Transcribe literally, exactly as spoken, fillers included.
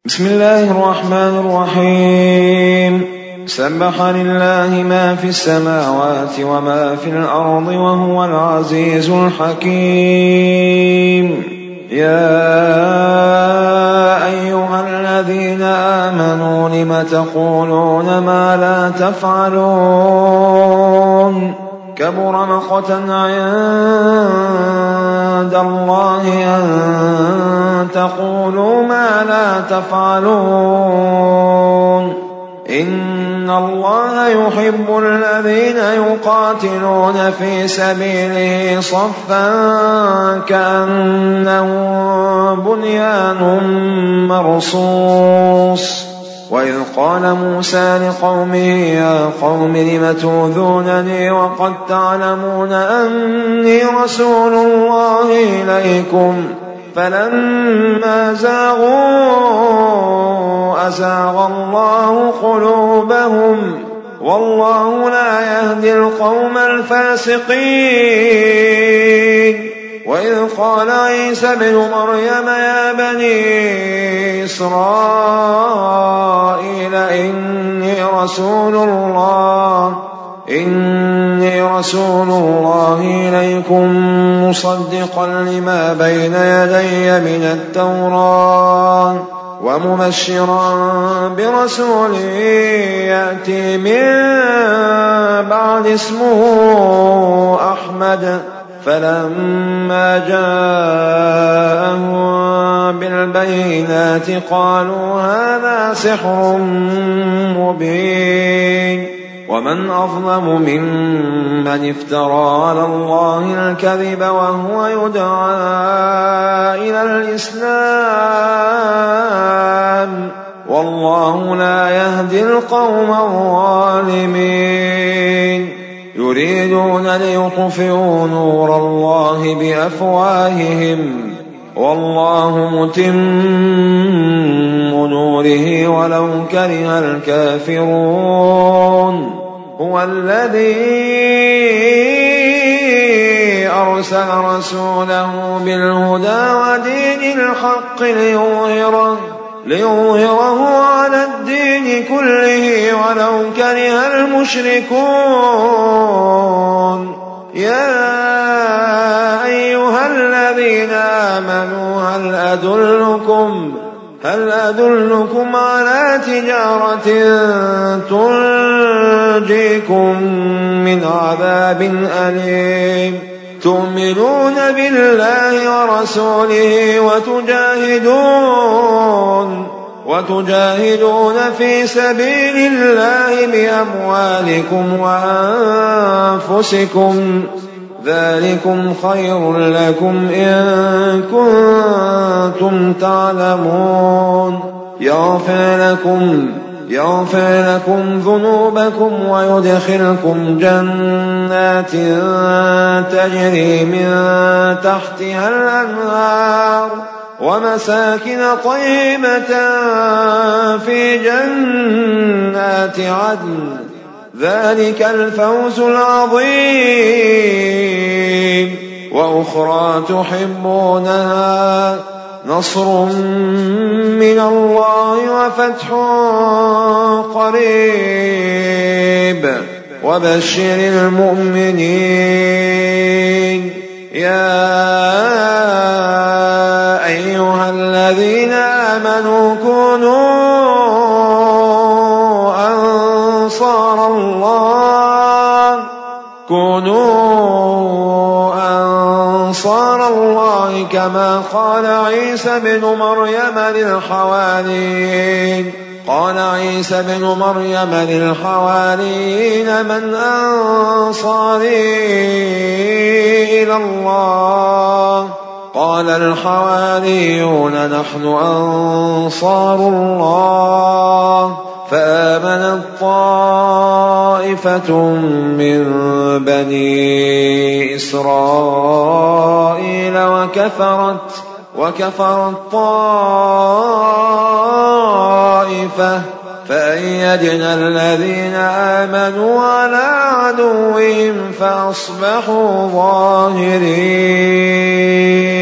بسم الله الرحمن الرحيم. سبح لله ما في السماوات وما في الأرض وهو العزيز الحكيم. يا أيها الذين آمنوا لم تقولون ما لا تفعلون كبر مقتا عند الله أن تقولوا ما لا تفعلون. إن الله يحب الذين يقاتلون في سبيله صفا كأنهم بنيان مرصوص. وإذ قال موسى لقومه يا قوم لم تؤذونني وقد تعلمون أني رسول الله إليكم فلما زاغوا أزاغ الله قلوبهم والله لا يهدي القوم الفاسقين. وإذ قال عيسى ابن مريم يا بني إسرائيل إني رسول الله إني رسول الله إليكم مصدقا لما بين يدي من التوراة ومبشرا برسول يأتي من بعد اسمه أحمد. فلما جاءهم بالبينات قالوا هذا سحر مبين. ومن أظلم ممن افترى على الله الكذب وهو يدعى إلى الإسلام والله لا يهدي القوم الظالمين. يريدون ليطفئوا نور الله بأفواههم والله متم نوره ولو كره الكافرون. هو الذي أرسل رسوله بالهدى ودين الحق ليظهره ليظهره على الدين كله ولو كره المشركون. يا أيها الذين آمنوا هل أدلكم هل أدلكم على تجارة تنجيكم من عذاب أليم تؤمنون بالله ورسوله وتجاهدون وتجاهدون في سبيل الله بأموالكم وأنفسكم ذلكم خير لكم إن كنتم تعلمون. يغفر لكم يغفر لكم ذنوبكم ويدخلكم جنات تجري من تحتها الأنهار ومساكن طيبة في جنات عدن ذلك الفوز العظيم. وأخرى تحبونها نصر من الله وفتح قريب وبشر المؤمنين. يا أيها الذين آمنوا كونوا أنصار الله كونوا أنصار الله كما قال عيسى بن مريم للحواريين قال عيسى بن مريم للحواريين من أنصاري إلى الله قال الحواريون نحن أنصار الله. فآمنت طائفة من بني إسرائيل وكفرت وكفرت طائفة فأيدنا الذين آمنوا على عدوهم فأصبحوا ظاهرين.